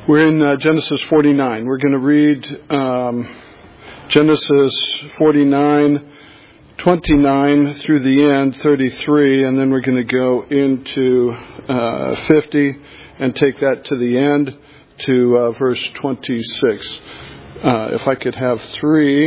We're in Genesis 49. We're going to read Genesis 49, 29 through the end, 33, and then we're going to go into 50 and take that to the end to verse 26. If I could have 3.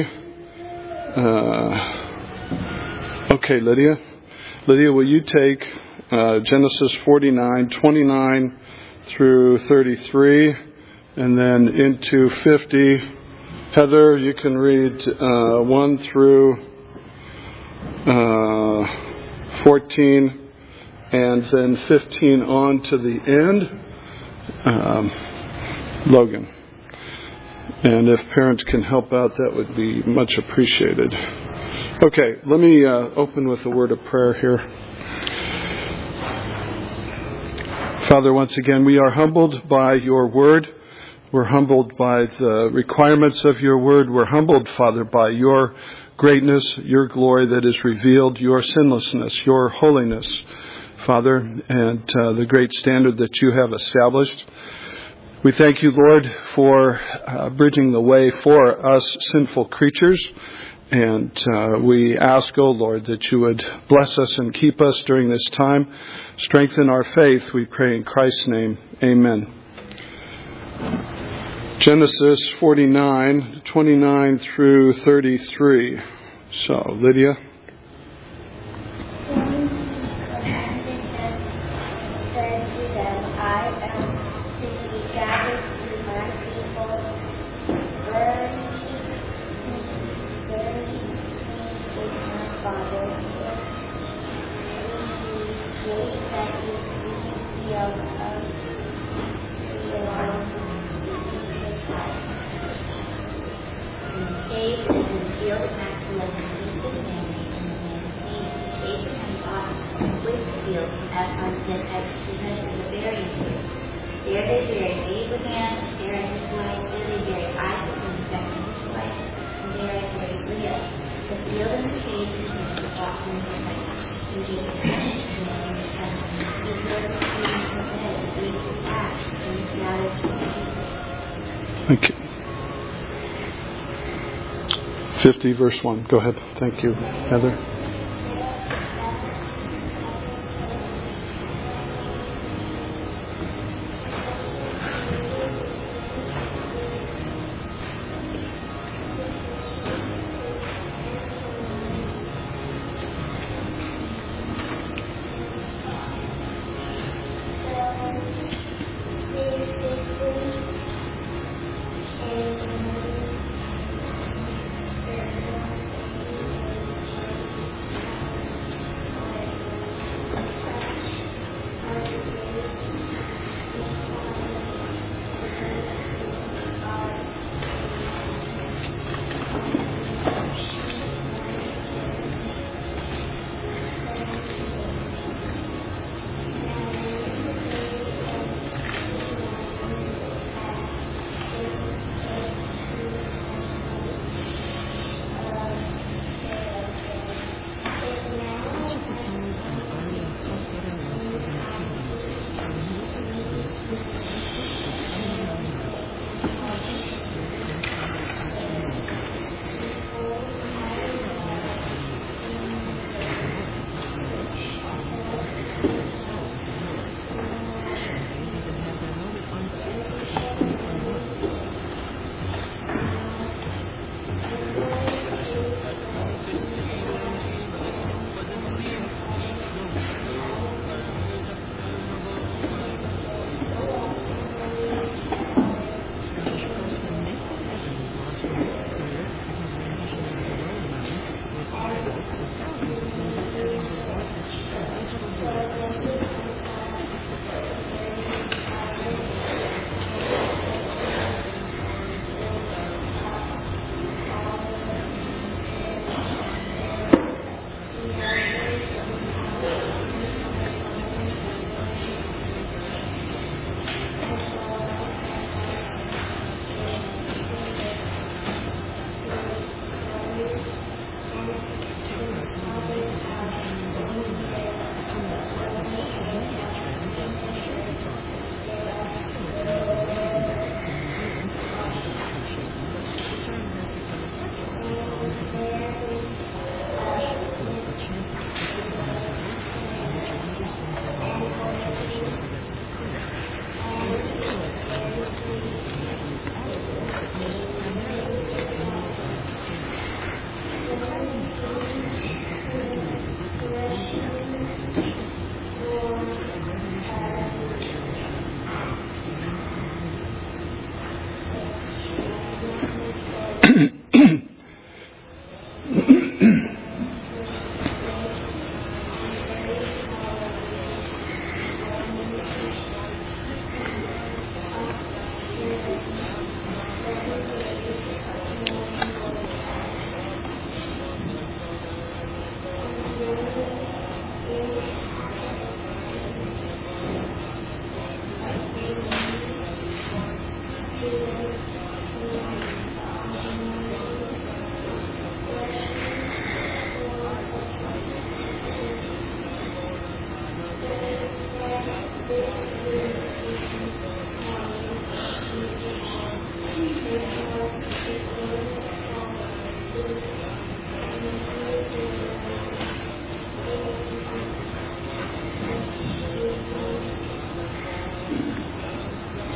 Okay, Lydia. Lydia, will you take Genesis 49, 29 through 33, and then into 50. Heather, you can read 1 through 14, and then 15 on to the end. Logan. And if parents can help out, that would be much appreciated. Okay, let me open with a word of prayer here. Father, once again, we are humbled by your word. We're humbled by the requirements of your word. We're humbled, Father, by your greatness, your glory that is revealed, your sinlessness, your holiness, Father, and the great standard that you have established. We thank you, Lord, for bridging the way for us sinful creatures. And we ask, O Lord, that you would bless us and keep us during this time. Strengthen our faith, we pray in Christ's name. Amen. Genesis 49, 29 through 33. So, Lydia. Thank you. 50 verse 1. Go ahead. Thank you, Heather.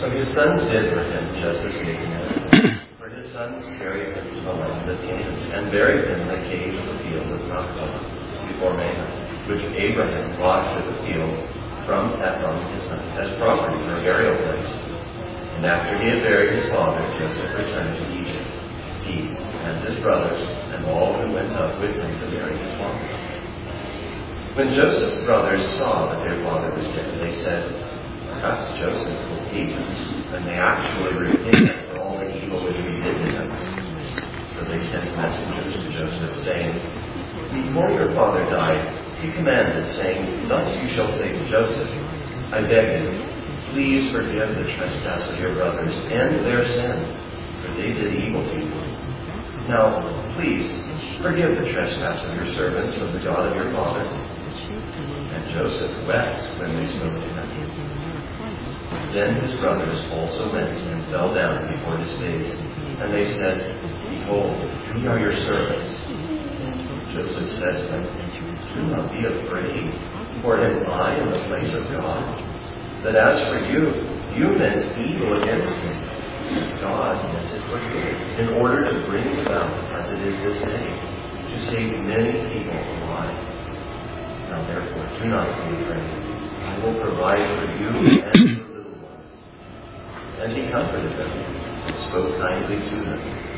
So his sons did for him just as he commanded. For his sons carried him to the land of Canaan, and buried him in the cave of the field of Machpelah, before Mamre, which Abraham bought with the field from Ephron as property for a burial place. And after he had buried his father, Joseph returned to Egypt, he and his brothers, and all who went up with him to bury his father. When Joseph's brothers saw that their father was dead, they said, "Perhaps Joseph will keep us," and they actually repaid for all the evil which we did to him. So they sent messengers to Joseph, saying, "Before your father died, he commanded, saying, 'Thus you shall say to Joseph, I beg you, please forgive the trespass of your brothers and their sin, for they did evil to you. Now, please, forgive the trespass of your servants of the God of your father.' And Joseph wept when they spoke to him. Then his brothers also went and fell down before his face, and they said, 'Behold, we are your servants.' Joseph said to them, 'Do not be afraid, for am I in the place of God? But as for you, you meant evil against me. God meant it for good, in order to bring it about as it is this day, to save many people alive. Now therefore, do not be afraid. I will provide for you and your little one.' And he comforted them and spoke kindly to them.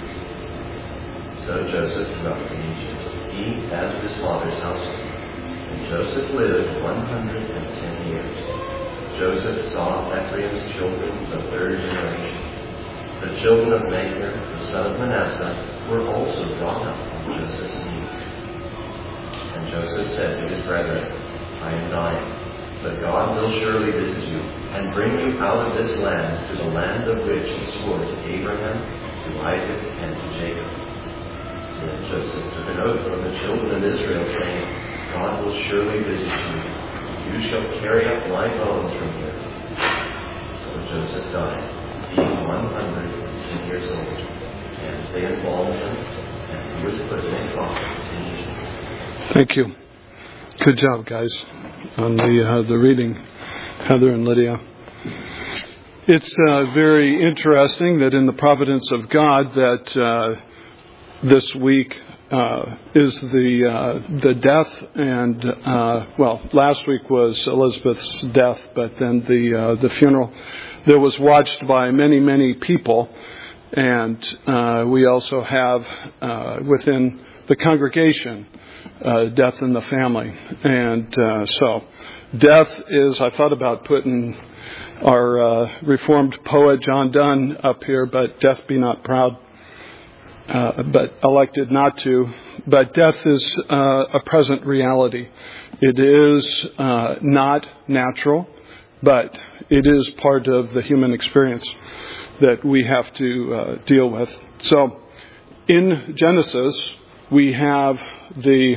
So Joseph dwelt in Egypt, he as his father's household. And Joseph lived 110 years. Joseph saw Ephraim's children, the third generation. The children of Machir, the son of Manasseh, were also brought up from Joseph's knee. And Joseph said to his brethren, 'I am dying, but God will surely visit you, and bring you out of this land to the land of which he swore to Abraham, to Isaac, and to Jacob.' Then Joseph took an oath from the children of Israel, saying, 'God will surely visit you. You shall carry up my bones from here.' So Joseph died, being 110 years old. And they embalmed him, and he was put in a coffin in Egypt." Thank you. Good job, guys, on the reading, Heather and Lydia. It's very interesting that in the providence of God that this week is the death and last week was Elizabeth's death, but then the funeral that was watched by many people, and we also have within the congregation death in the family, and so death is. I thought about putting our Reformed poet John Donne up here, but death be not proud. But elected not to. But death is a present reality. It is not natural, but it is part of the human experience that we have to deal with. So, in Genesis, we have the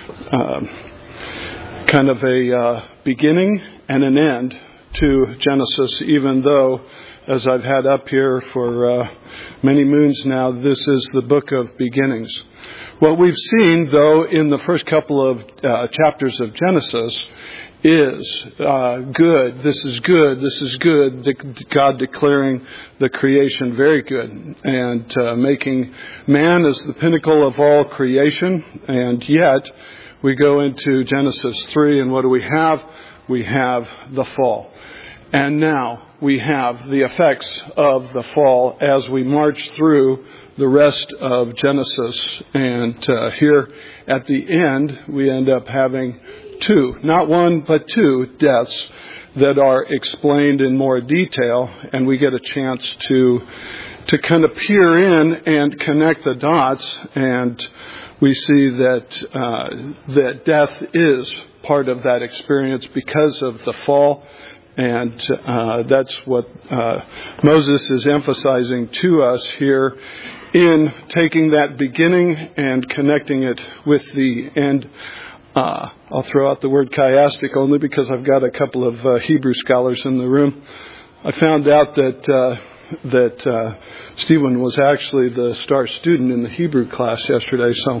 kind of a beginning and an end to Genesis, even though, as I've had up here for many moons now, this is the book of beginnings. What we've seen, though, in the first couple of chapters of Genesis is good. This is good. This is good. God declaring the creation very good and making man as the pinnacle of all creation. And yet, we go into Genesis 3, and what do we have? We have the fall. And now we have the effects of the fall as we march through the rest of Genesis. And here at the end, we end up having two, not one, but two deaths that are explained in more detail. And we get a chance to kind of peer in and connect the dots. And we see that death is part of that experience because of the fall. And that's what Moses is emphasizing to us here in taking that beginning and connecting it with the end. I'll throw out the word chiastic only because I've got a couple of Hebrew scholars in the room. I found out that Stephen was actually the star student in the Hebrew class yesterday, so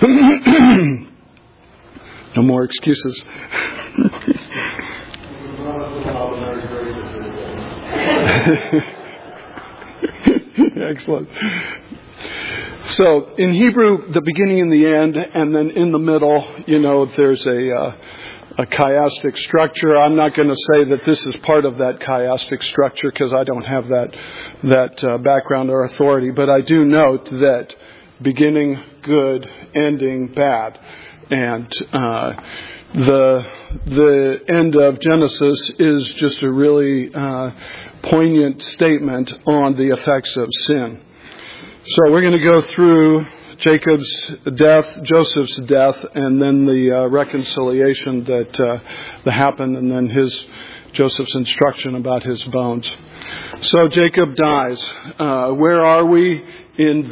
no more excuses. Excellent. So in Hebrew, the beginning and the end, and then in the middle, there's a chiastic structure. I'm not going to say that this is part of that chiastic structure because I don't have that background or authority, but I do note that beginning good, ending bad, and the end of Genesis is just a really poignant statement on the effects of sin. So we're going to go through Jacob's death, Joseph's death, and then the reconciliation that happened, and then Joseph's instruction about his bones. So Jacob dies. Where are we in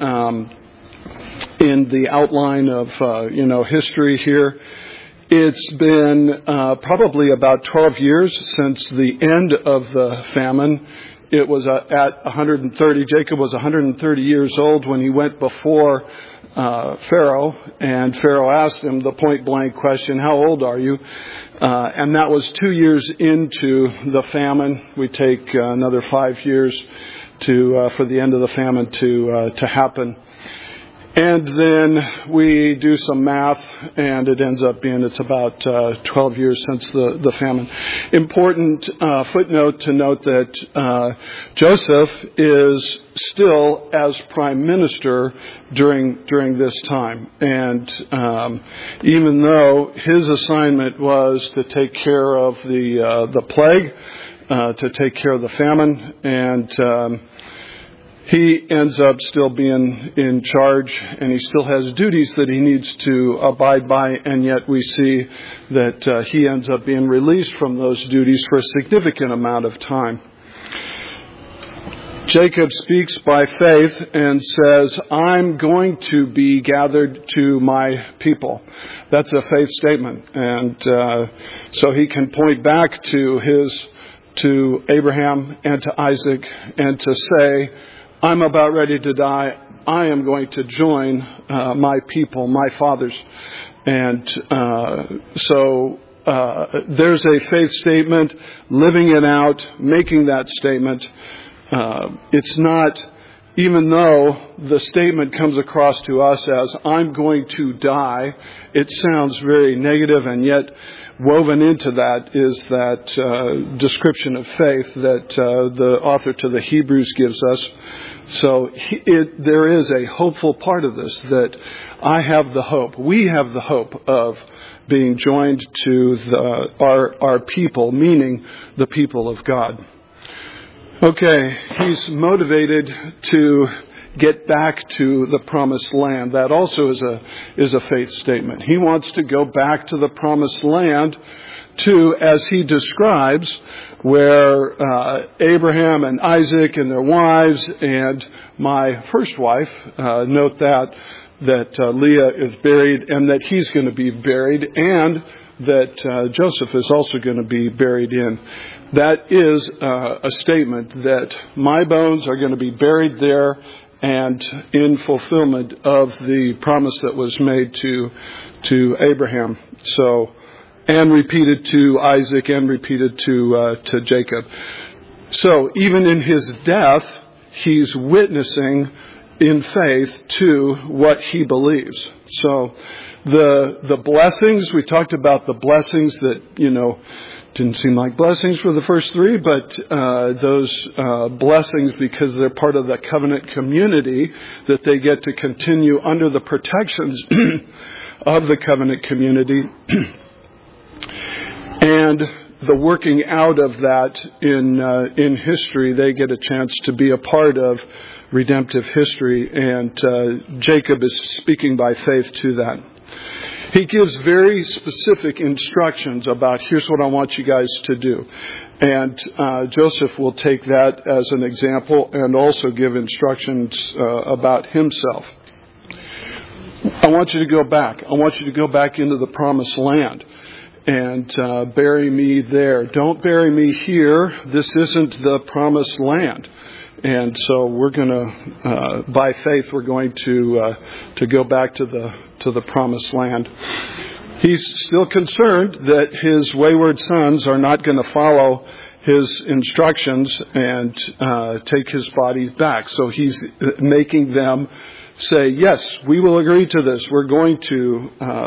the outline of history here? It's been probably about 12 years since the end of the famine. It was at 130. Jacob was 130 years old when he went before Pharaoh, and Pharaoh asked him the point-blank question, "How old are you?" And that was 2 years into the famine. We take another 5 years for the end of the famine to happen. And then we do some math, and it ends up being it's about 12 years since the famine. Important footnote to note that Joseph is still as prime minister during this time. And even though his assignment was to take care of the plague, to take care of the famine, and he ends up still being in charge, and he still has duties that he needs to abide by, and yet we see that he ends up being released from those duties for a significant amount of time. Jacob speaks by faith and says, "I'm going to be gathered to my people." That's a faith statement, and so he can point back to Abraham and to Isaac and to say, "I'm about ready to die. I am going to join my people, my fathers." And so there's a faith statement, living it out, making that statement. It's not, even though the statement comes across to us as, "I'm going to die," it sounds very negative, and yet woven into that is that description of faith that the author to the Hebrews gives us. So there is a hopeful part of this, that I have the hope, we have the hope of being joined to our people, meaning the people of God. Okay, he's motivated to get back to the promised land. That also is a faith statement. He wants to go back to the promised land to, as he describes, where Abraham and Isaac and their wives and my first wife, note that Leah is buried and that he's going to be buried, and that Joseph is also going to be buried in. That is a statement that my bones are going to be buried there, and in fulfillment of the promise that was made to Abraham. So, and repeated to Isaac and repeated to Jacob. So even in his death, he's witnessing in faith to what he believes. So the blessings, we talked about the blessings that, didn't seem like blessings for the first three, but those blessings, because they're part of the covenant community, that they get to continue under the protections of the covenant community. And the working out of that in history, they get a chance to be a part of redemptive history, and Jacob is speaking by faith to that. He gives very specific instructions about, here's what I want you guys to do. And Joseph will take that as an example and also give instructions about himself. I want you to go back. I want you to go back into the promised land and bury me there. Don't bury me here. This isn't the promised land. And so we're going to, by faith, we're going to go back to the promised land. He's still concerned that his wayward sons are not going to follow his instructions and take his body back. So he's making them say, yes, we will agree to this. We're going to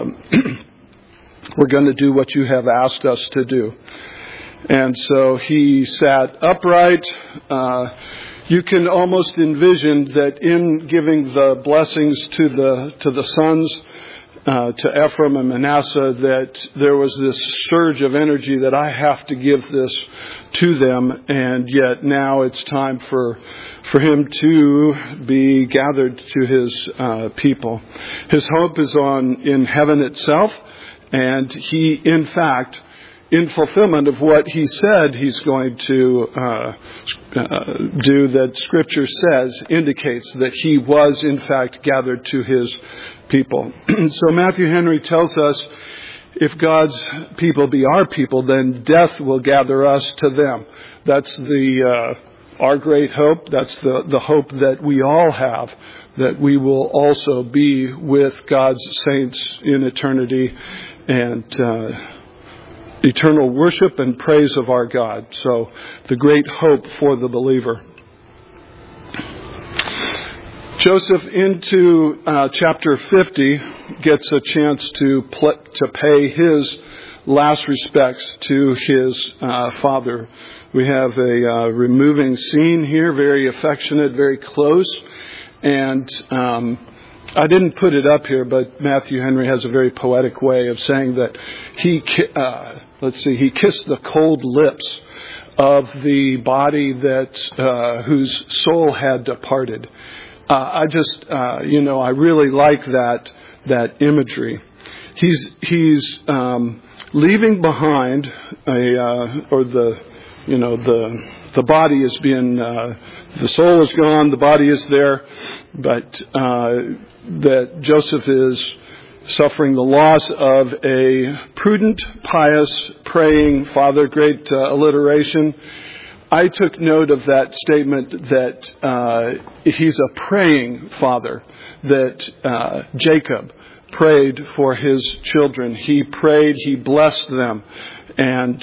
do what you have asked us to do. And so he sat upright. You can almost envision that in giving the blessings to the sons, to Ephraim and Manasseh, that there was this surge of energy that I have to give this to them, and yet now it's time for him to be gathered to his people. His hope is in heaven itself, and he, in fact, in fulfillment of what he said he's going to do, that Scripture says, indicates that he was, in fact, gathered to his people. So Matthew Henry tells us, if God's people be our people, then death will gather us to them. That's our great hope. That's the hope that we all have, that we will also be with God's saints in eternity and eternal worship and praise of our God. So the great hope for the believer. Joseph, into chapter 50, gets a chance to pay his last respects to his father. We have a removing scene here, very affectionate, very close. And I didn't put it up here, but Matthew Henry has a very poetic way of saying that he kissed the cold lips of the body whose soul had departed. I really like that imagery. He's leaving behind the body is being, the soul is gone, the body is there, but that Joseph is suffering the loss of a prudent, pious, praying father. Great alliteration. I took note of that statement that he's a praying father, that Jacob prayed for his children. He prayed, he blessed them. And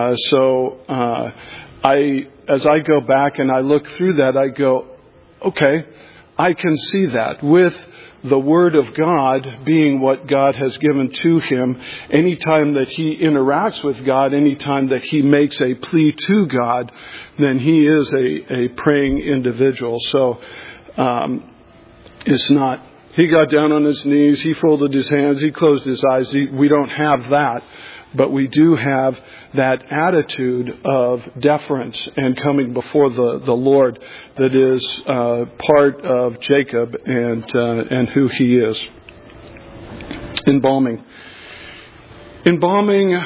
as I go back and I look through that, I go, okay, I can see that with the Word of God being what God has given to him. Anytime that he interacts with God, anytime that he makes a plea to God, then he is a praying individual. So it's not, he got down on his knees, he folded his hands, he closed his eyes. We don't have that. But we do have that attitude of deference and coming before the Lord that is part of Jacob and who he is. Embalming. Embalming,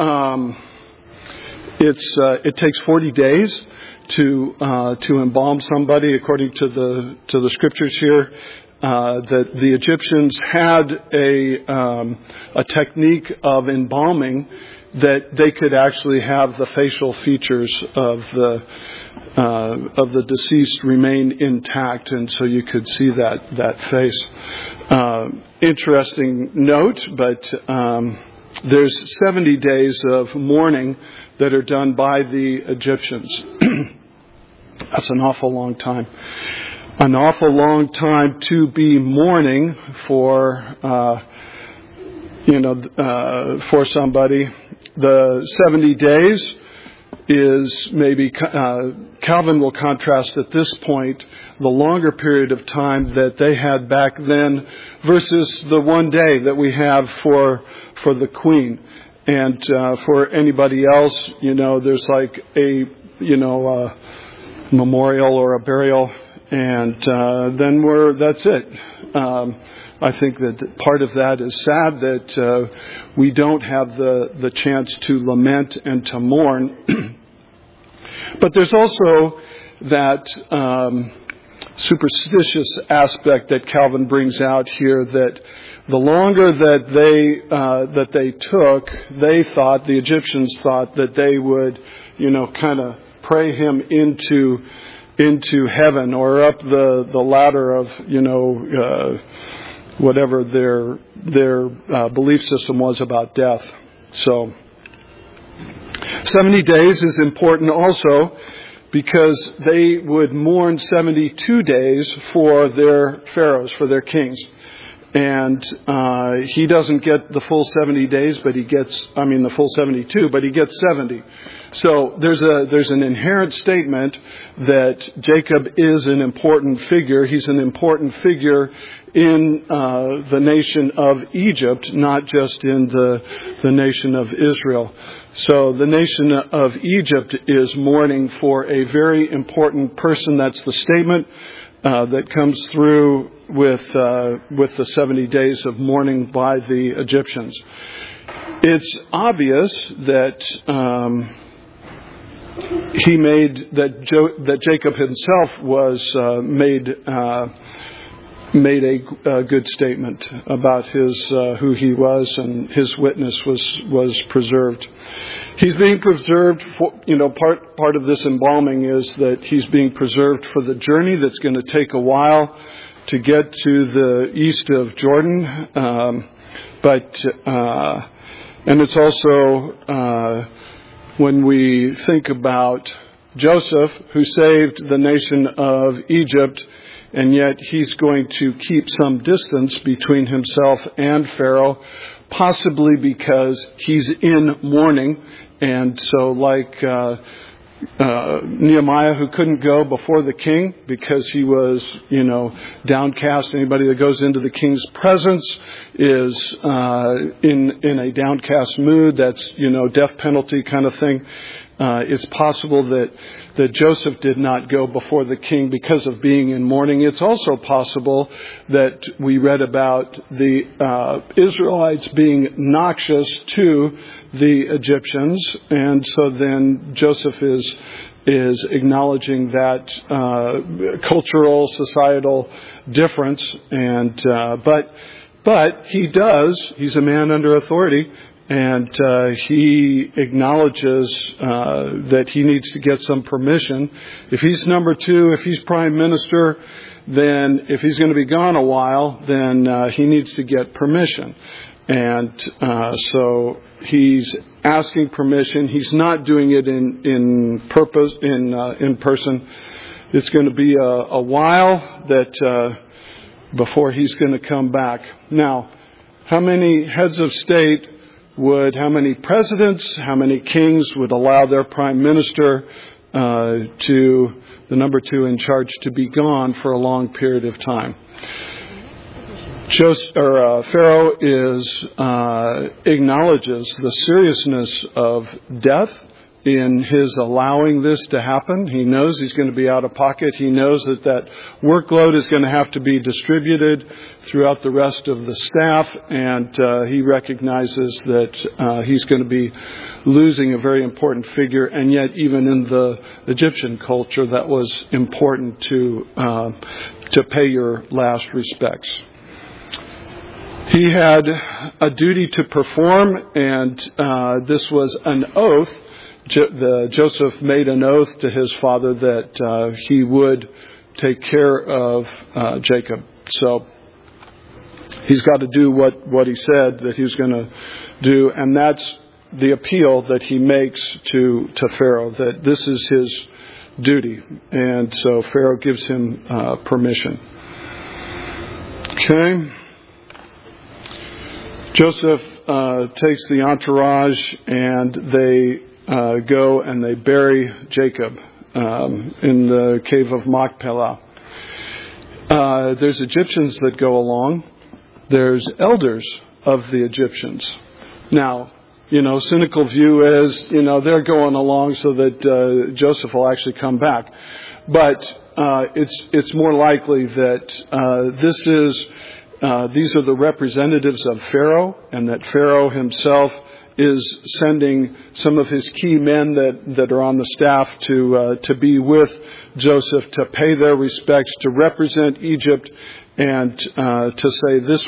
it takes 40 days to embalm somebody, according to the scriptures here. That the Egyptians had a technique of embalming that they could actually have the facial features of the deceased remain intact, and so you could see that face. Interesting note, but there's 70 days of mourning that are done by the Egyptians. That's an awful long time. An awful long time to be mourning for somebody. The 70 days is maybe, Calvin will contrast at this point the longer period of time that they had back then versus the one day that we have for the Queen. And for anybody else, there's like a memorial or a burial. And then that's it. I think that part of that is sad that we don't have the chance to lament and to mourn. But there's also that superstitious aspect that Calvin brings out here, that the longer that they took, the Egyptians thought that they would, kind of pray him into heaven or up the ladder of whatever their belief system was about death. So 70 days is important also because they would mourn 72 days for their pharaohs, for their kings. And he doesn't get the full 70 days, but he gets, the full 72, but he gets 70. So there's an inherent statement that Jacob is an important figure. He's an important figure in the nation of Egypt, not just in the nation of Israel. So the nation of Egypt is mourning for a very important person. That's the statement that comes through with the 70 days of mourning by the Egyptians. It's obvious that that Jacob himself was made a good statement about his who he was, and his witness was preserved. He's being preserved for, part of this embalming is that he's being preserved for the journey that's going to take a while to get to the east of Jordan. And it's also, when we think about Joseph, who saved the nation of Egypt, and yet he's going to keep some distance between himself and Pharaoh, possibly because he's in mourning. And so like Nehemiah, who couldn't go before the king because he was, downcast. Anybody that goes into the king's presence is in a downcast mood. That's, death penalty kind of thing. It's possible that Joseph did not go before the king because of being in mourning. It's also possible that we read about the Israelites being noxious to the Egyptians, and so then Joseph is acknowledging that cultural, societal difference, and but he's a man under authority. And he acknowledges that he needs to get some permission. If he's number 2, if he's prime minister, then if he's going to be gone a while, then he needs to get permission. And so he's asking permission. He's not doing it in person. It's going to be a while that before he's going to come back. Now, how many heads of state how many presidents, how many kings would allow their prime minister to the number 2 in charge to be gone for a long period of time? Pharaoh acknowledges the seriousness of death in his allowing this to happen. He knows he's going to be out of pocket. He knows that workload is going to have to be distributed throughout the rest of the staff, and he recognizes that he's going to be losing a very important figure. And yet, even in the Egyptian culture, that was important to pay your last respects. He had a duty to perform, and this was an oath. Joseph made an oath to his father that he would take care of Jacob. So he's got to do what he said that he was going to do, and that's the appeal that he makes to Pharaoh, that this is his duty. And so Pharaoh gives him permission. Okay. Joseph takes the entourage, and they go and they bury Jacob in the cave of Machpelah. There's Egyptians that go along. There's elders of the Egyptians. Now, cynical view is, they're going along so that Joseph will actually come back. But it's more likely that these are the representatives of Pharaoh, and that Pharaoh himself is sending some of his key men that are on the staff to be with Joseph, to pay their respects, to represent Egypt, and to say this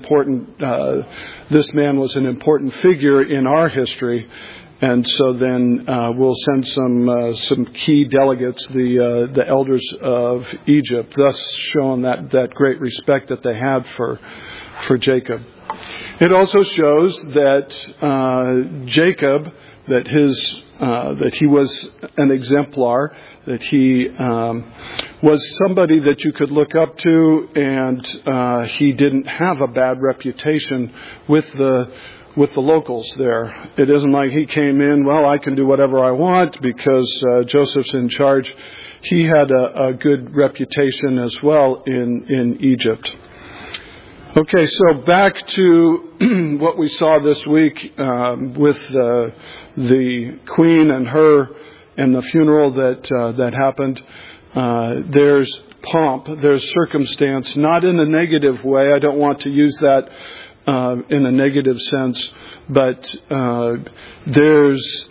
man was an important figure in our history. And so then we'll send some key delegates, the elders of Egypt, thus showing that great respect that they had for Jacob. It also shows that Jacob that he was an exemplar, that he was somebody that you could look up to, and he didn't have a bad reputation with the locals there. It isn't like he came in, well, I can do whatever I want because Joseph's in charge. He had a good reputation as well in Egypt. Okay, so back to what we saw this week with the queen and her and the funeral that happened. There's pomp, there's circumstance, not in a negative way. I don't want to use that in a negative sense, but there's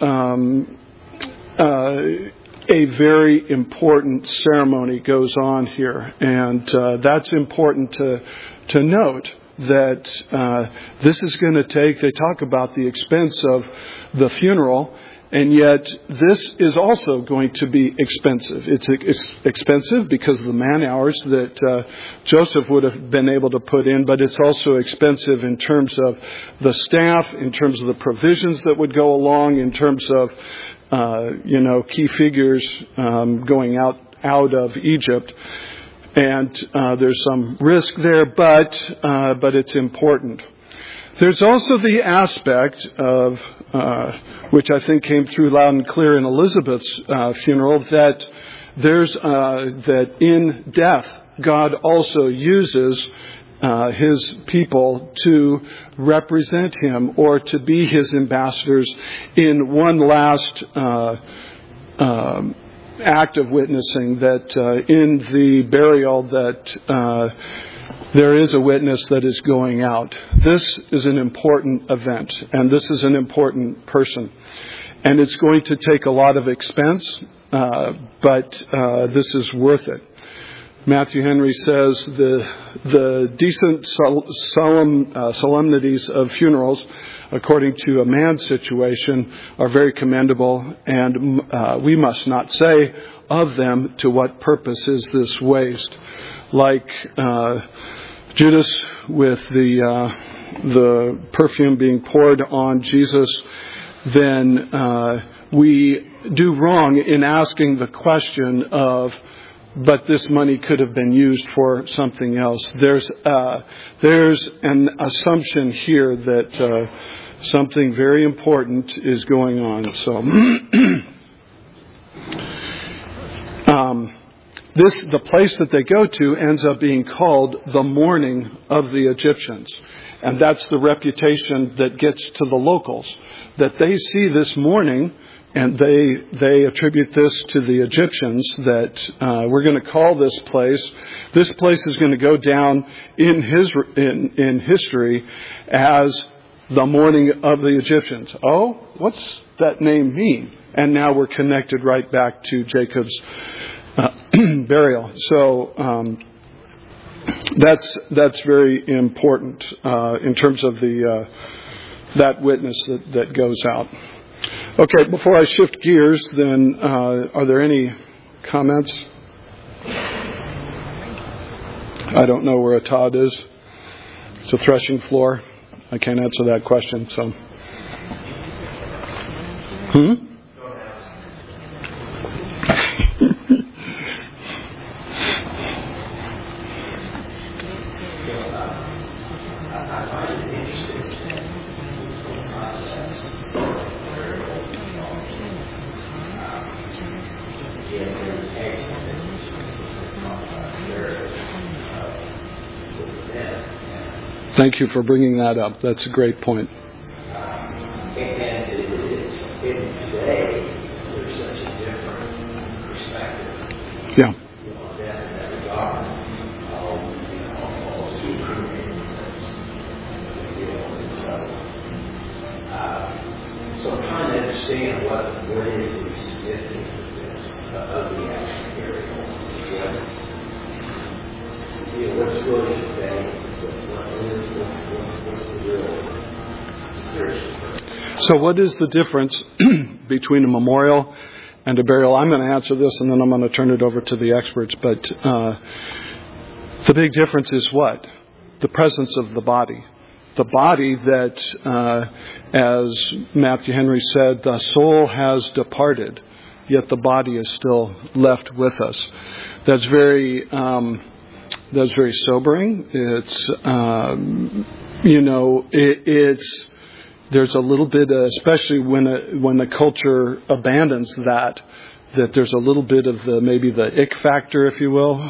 a very important ceremony goes on here, and that's important to note that this is going to take, they talk about the expense of the funeral, and yet this is also going to be expensive. It's expensive because of the man hours that Joseph would have been able to put in, but it's also expensive in terms of the staff, in terms of the provisions that would go along, in terms of key figures going out of Egypt. And there's some risk there, but it's important. There's also the aspect of, which I think came through loud and clear in Elizabeth's funeral, that there's that in death God also uses His people to represent Him or to be His ambassadors in one last act of witnessing, that in the burial that there is a witness that is going out. This is an important event, and this is an important person. And it's going to take a lot of expense, but this is worth it. Matthew Henry says the decent solemnities of funerals, according to a man's situation, are very commendable, and we must not say of them, to what purpose is this waste? Like Judas with the perfume being poured on Jesus, then we do wrong in asking the question of, but this money could have been used for something else. There's an assumption here that something very important is going on. So, the place that they go to ends up being called the mourning of the Egyptians. And that's the reputation that gets to the locals, that they see this mourning, and they attribute this to the Egyptians, that we're going to call this place is going to go down in history as the mourning of the Egyptians. Oh, what's that name mean? And now we're connected right back to Jacob's burial. So that's very important in terms of that witness that goes out. Okay, before I shift gears, then, are there any comments? I don't know where a Todd is. It's a threshing floor. I can't answer that question, so. Thank you for bringing that up. That's a great point. And it's today, there's such a different perspective. Yeah. That regard. Almost too cremated. So I'm trying to understand what is the significance of this, of the actual burial. What's really conveyed? So what is the difference between a memorial and a burial? I'm going to answer this, and then I'm going to turn it over to the experts. But the big difference is what? The presence of the body. the body that, as Matthew Henry said, the soul has departed, yet the body is still left with us. That's very sobering. It's, it's, there's a little bit, especially when the culture abandons that there's a little bit of maybe the ick factor, if you will.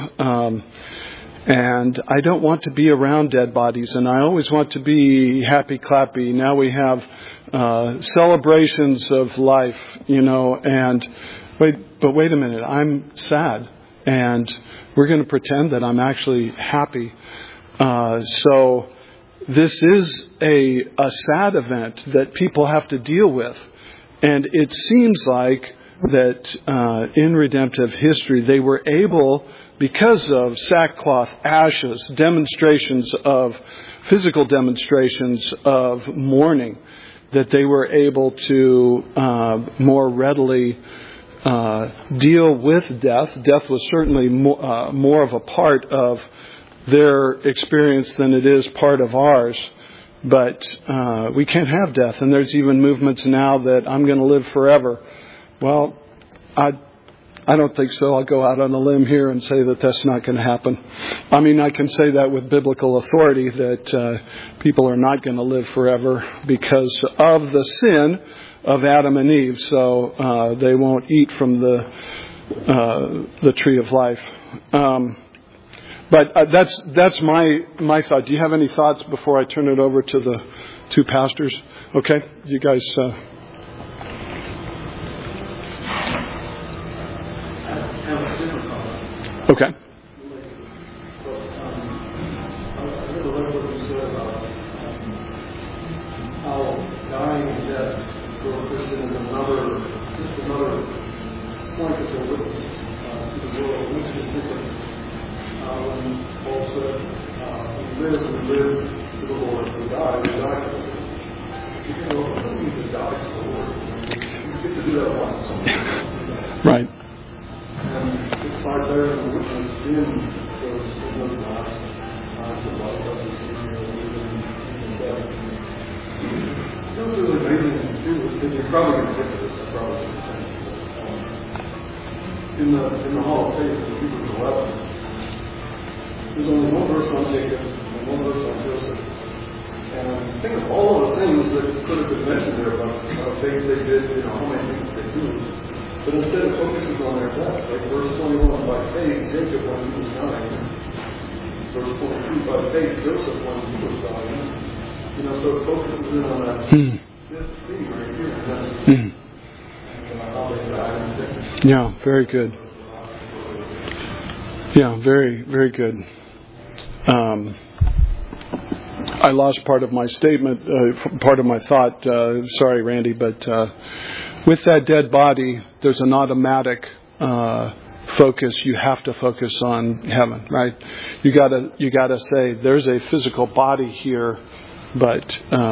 And I don't want to be around dead bodies, and I always want to be happy clappy. Now we have celebrations of life, and wait a minute, I'm sad, and we're going to pretend that I'm actually happy. So this is a sad event that people have to deal with, and it seems like that in redemptive history they were able, because of sackcloth, ashes, physical demonstrations of mourning, that they were able to more readily deal with death. Death was certainly more of a part of their experience than it is part of ours. But we can't have death. And there's even movements now that I'm going to live forever. Well, I don't think so. I'll go out on a limb here and say that that's not going to happen. I mean, I can say that with biblical authority, that people are not going to live forever because of the sin of Adam and Eve. So they won't eat from the tree of life. But that's my thought. Do you have any thoughts before I turn it over to the two pastors? Okay, you guys. Okay. I really like what you said about how dying and death for a Christian is another point of the witness to the world, which is different. When Paul said, we live to the Lord, we die to the Lord. You don't need to die to the Lord. You get to do that once. Right. And it's far better than witness in those lives. The life of the Savior, even death. It was really amazing, too, because you're probably going to get to this, in the Hall of Faith, in Hebrews 11, there's only one verse on Jacob and one verse on Joseph. And think of all of the things that could have been mentioned there about faith they did, how many things they do. But instead it focuses on their death. Like verse 21, by faith, Jacob when he was dying. Verse 22, by faith, Joseph when he was dying. So it focuses in on that thing right here. And that's how they died. Yeah, very good. Yeah, very, very good. I lost part of my statement, part of my thought. Sorry, Randy, but with that dead body, there's an automatic focus. You have to focus on heaven, right? You gotta say there's a physical body here, but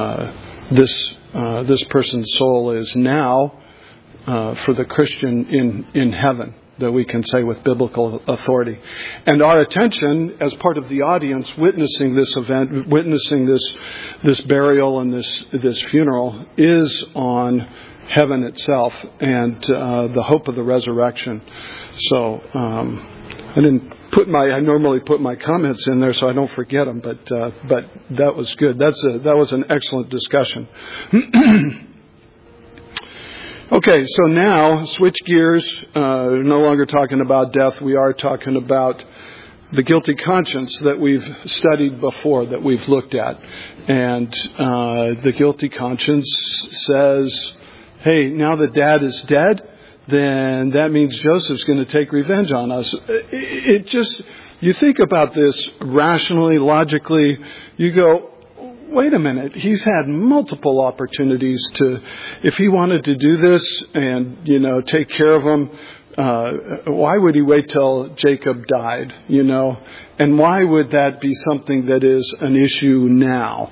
this person's soul is now for the Christian in heaven, that we can say with biblical authority. And our attention as part of the audience witnessing this event, witnessing this burial and this funeral, is on heaven itself and the hope of the resurrection. So I normally put my comments in there so I don't forget them, but that was good. That was an excellent discussion. Okay, so now, switch gears. No longer talking about death. We are talking about the guilty conscience that we've studied before, that we've looked at. And the guilty conscience says, hey, now that Dad is dead, then that means Joseph's going to take revenge on us. You think about this rationally, logically, you go, wait a minute, he's had multiple opportunities to, if he wanted to do this and, take care of them, why would he wait till Jacob died, And why would that be something that is an issue now,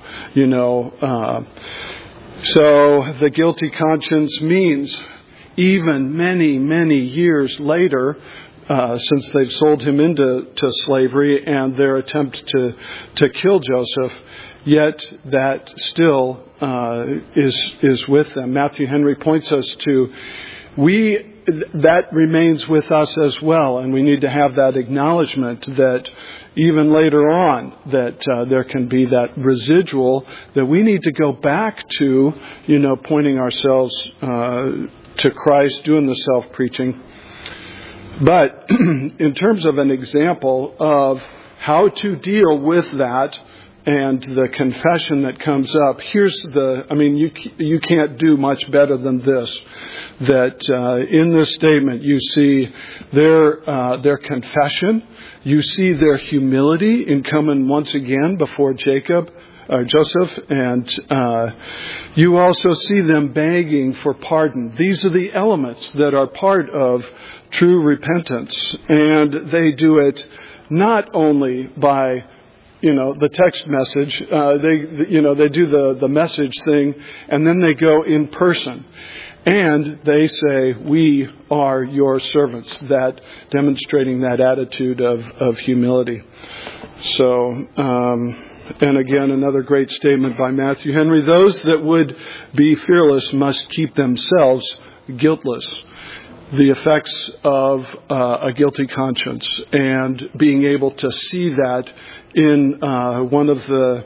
So the guilty conscience means even many, many years later, since they've sold him into slavery and their attempt to kill Joseph, yet that still is with them. Matthew Henry points us to that remains with us as well, and we need to have that acknowledgement that even later on that there can be that residual that we need to go back to, pointing ourselves to Christ, doing the self-preaching. But in terms of an example of how to deal with that and the confession that comes up, you can't do much better than this. That in this statement you see their confession, you see their humility in coming once again before Joseph, and you also see them begging for pardon. These are the elements that are part of true repentance, and they do it not only by the text message. They do the message thing, and then they go in person. And they say, "We are your servants," that demonstrating that attitude of humility. So, and again, another great statement by Matthew Henry: those that would be fearless must keep themselves guiltless. The effects of a guilty conscience, and being able to see that in one of the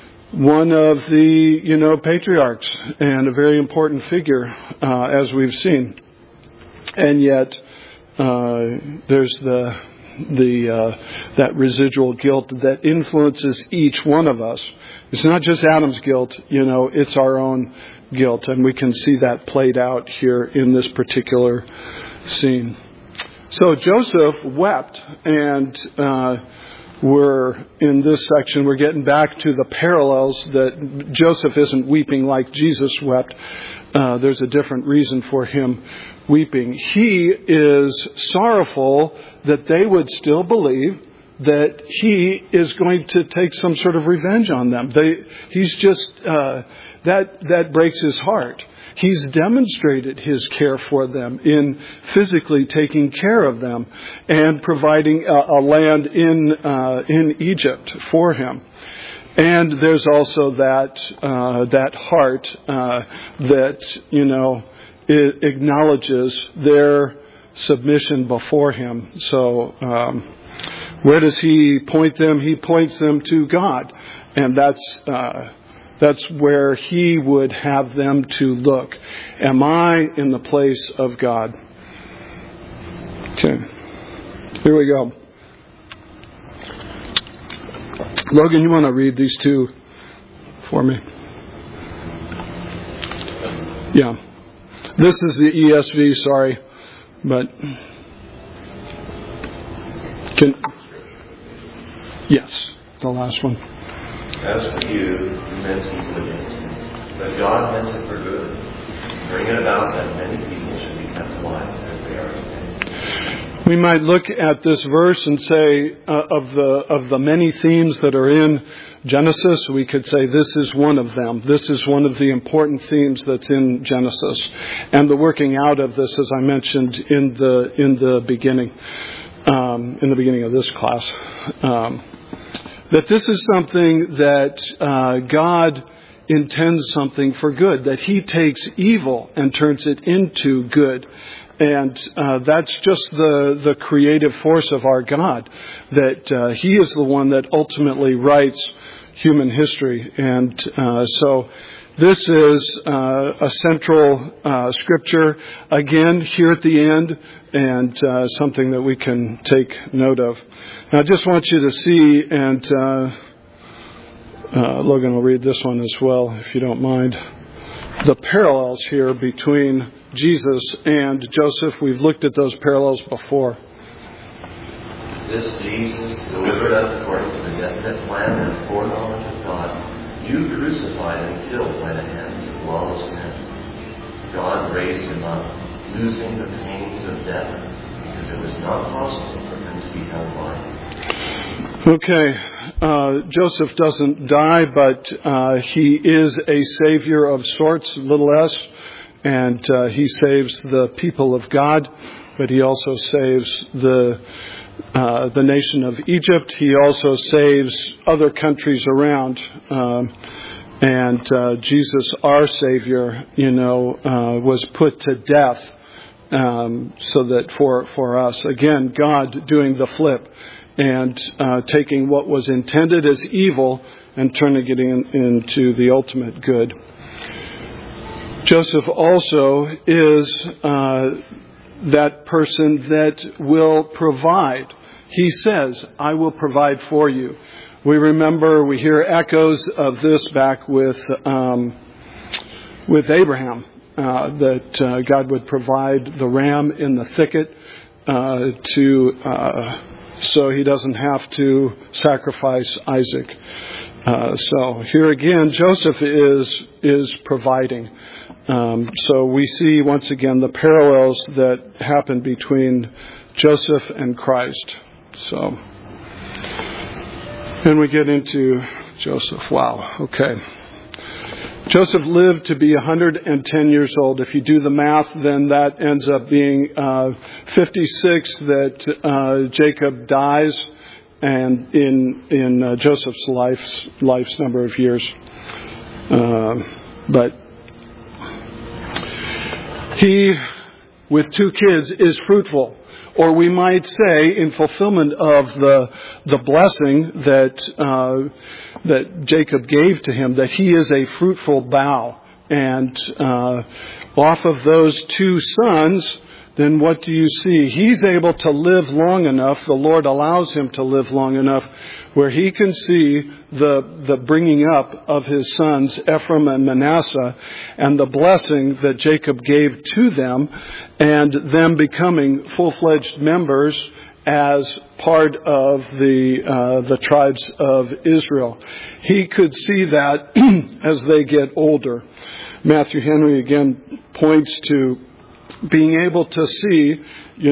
patriarchs, and a very important figure, as we've seen. And yet there's that residual guilt that influences each one of us. It's not just Adam's guilt, it's our own guilt, and we can see that played out here in this particular scene. So Joseph wept, and we're in this section, we're getting back to the parallels that Joseph isn't weeping like Jesus wept. There's a different reason for him weeping. He is sorrowful that they would still believe that he is going to take some sort of revenge on them. He's just, that breaks his heart. He's demonstrated his care for them in physically taking care of them and providing a land in Egypt for him. And there's also that heart that it acknowledges their submission before him. So where does he point them? He points them to God, and that's where he would have them to look. Am I in the place of God? Okay. Here we go. Logan, you want to read these two for me? Yeah. This is the ESV, sorry. But yes, the last one. As for you meant evil against him, but God meant it for good, bring it about that many people should be kept alive as they are today. We might look at this verse and say, of the many themes that are in Genesis, we could say this is one of them. This is one of the important themes that's in Genesis, and the working out of this, as I mentioned in the beginning of this class. That this is something that God intends something for good, that he takes evil and turns it into good. And that's just the creative force of our God, that he is the one that ultimately writes human history. And so this is a central scripture, again, here at the end, and something that we can take note of. Now, I just want you to see, and Logan will read this one as well, if you don't mind, the parallels here between Jesus and Joseph. We've looked at those parallels before. This Jesus, delivered up according to the definite plan and foreknowledge of God, you crucified and killed by the hands of lawless men. God raised him up, losing the pains of death, because it was not possible for him to be held liable. Okay, Joseph doesn't die, but he is a savior of sorts, little s, and he saves the people of God. but He also saves the nation of Egypt. He also saves other countries around. And Jesus, our Savior, was put to death so that for us, again, God doing the flip and taking what was intended as evil and turning it into the ultimate good. Joseph also is that person that will provide. He says, I will provide for you. We hear echoes of this back with Abraham, that God would provide the ram in the thicket so he doesn't have to sacrifice Isaac. So here again, Joseph is providing. So we see once again the parallels that happen between Joseph and Christ. So, and we get into Joseph. Wow. Okay. Joseph lived to be 110 years old. If you do the math, then that ends up being 56 that Jacob dies, and in Joseph's life's number of years. But he, with 2 kids, is fruitful. Or we might say, in fulfillment of the blessing that Jacob gave to him, that he is a fruitful bough. And off of those 2 sons, then what do you see? He's able to live long enough, the Lord allows him to live long enough, where he can see the bringing up of his sons, Ephraim and Manasseh, and the blessing that Jacob gave to them, and them becoming full-fledged members as part of the tribes of Israel. He could see that as they get older. Matthew Henry again points to being able to see, in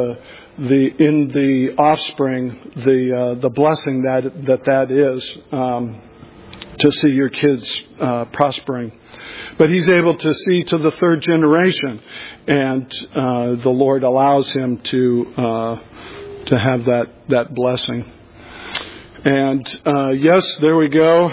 the offspring, the blessing that is, to see your kids prospering. But he's able to see to the 3rd generation, and the Lord allows him to have that blessing. And yes, there we go.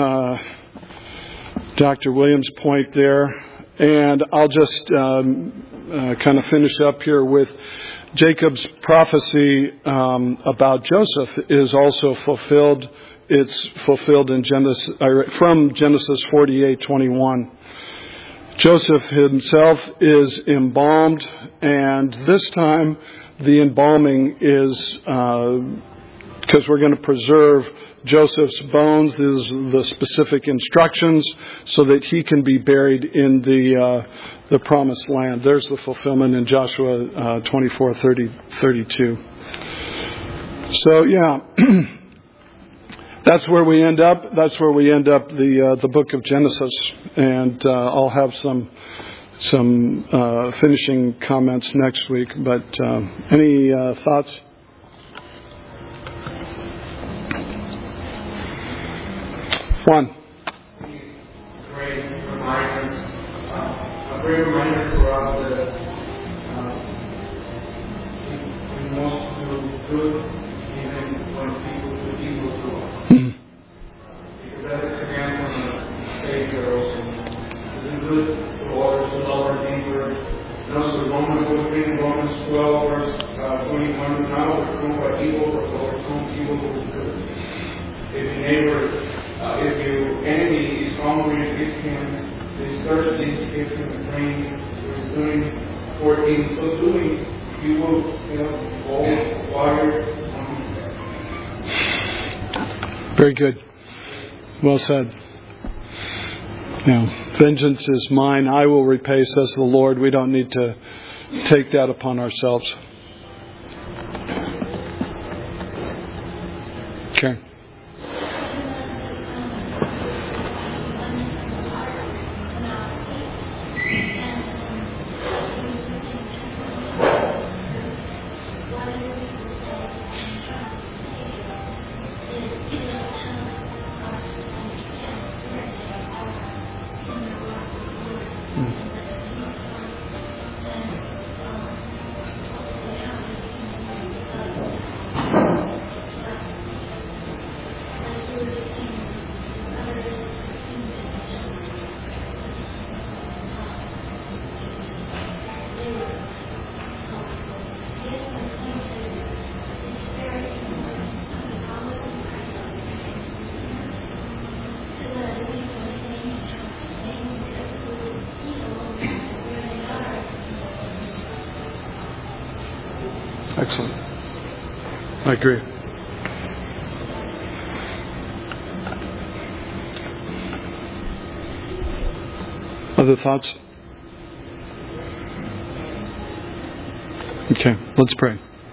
Dr. Williams' point there. And I'll just kind of finish up here with Jacob's prophecy about Joseph is also fulfilled. It's fulfilled in from Genesis 48:21. Joseph himself is embalmed, and this time the embalming is because we're going to preserve Joseph's bones. This is the specific instructions so that he can be buried in the promised land. There's the fulfillment in Joshua 24:32. So yeah, that's where we end up. That's where we end up the book of Genesis, and I'll have some finishing comments next week. But any thoughts? One. Great reminders. A great reminder for us that we must do good even when people do evil to us. Because that is again from the Savior also. To do good to others, to love our neighbor. And also Romans 12, verse 21, not overcome by evil, but overcome evil with good. If your neighbor, if your enemy is hungry, give him, is thirsty, give him a drink, or is doing for in so doing, you will all fire on him. Very good. Well said. Now, vengeance is mine, I will repay, says the Lord. We don't need to take that upon ourselves. Okay. Excellent. I agree. Other thoughts? Okay, let's pray.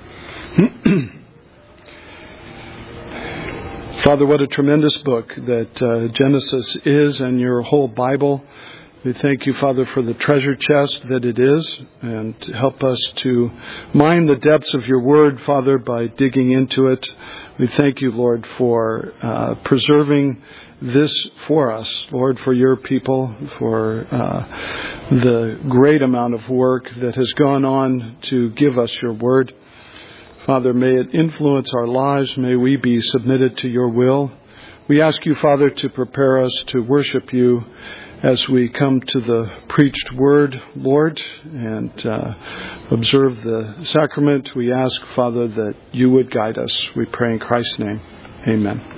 Father, what a tremendous book that Genesis is, and your whole Bible. We thank you, Father, for the treasure chest that it is, and help us to mine the depths of your word, Father, by digging into it. We thank you, Lord, for preserving this for us, Lord, for your people, for the great amount of work that has gone on to give us your word. Father, may it influence our lives. May we be submitted to your will. We ask you, Father, to prepare us to worship you as we come to the preached word, Lord, and observe the sacrament. We ask, Father, that you would guide us. We pray in Christ's name. Amen.